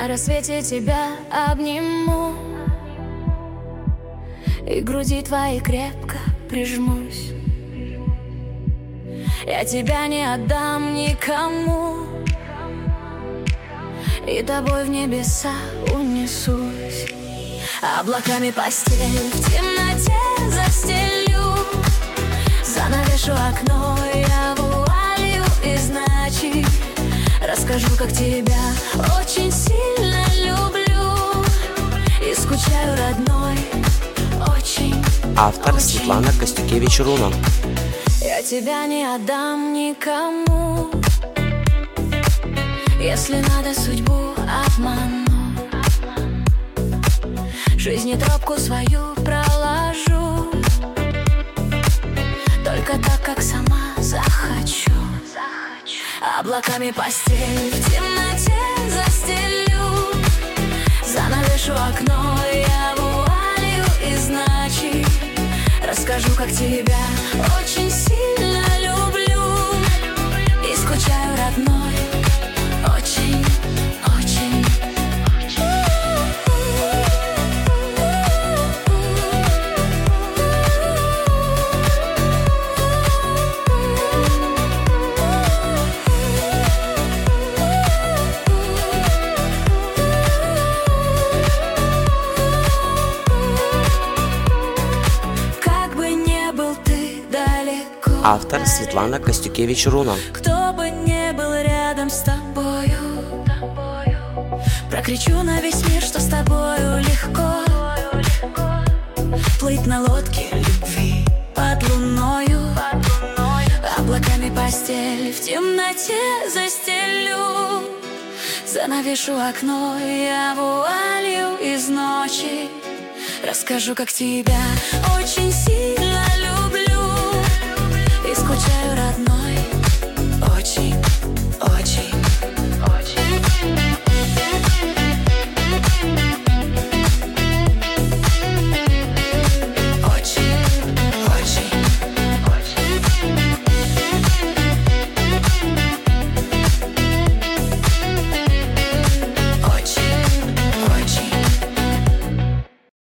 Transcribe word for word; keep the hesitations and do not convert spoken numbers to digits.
На рассвете тебя обниму и к груди твоей крепко прижмусь. Я тебя не отдам никому, и тобой в небеса унесусь. Облаками постель в темноте застелю, занавешу окно я вуалью из ночи. Расскажу, как тебя очень сильно люблю и скучаю, родной, очень. Автор очень. Светлана Костюкевич-Руна. Я тебя не отдам никому, если надо, судьбу обману. Жизни тропку свою проложу, только так, как сама захочу. Облаками постель в темноте застелю, занавешу окно я вуалью из ночи. Расскажу, как тебя очень сильно люблю и скучаю, родной, очень, очень. Автор Светлана Костюкевич-Руна. Кто бы не был рядом с тобою, прокричу на весь мир, что с тобою легко плыть на лодке любви под луною. Облаками постель в темноте застелю, занавешу окно я вуалью из ночи. Расскажу, как тебя очень сильно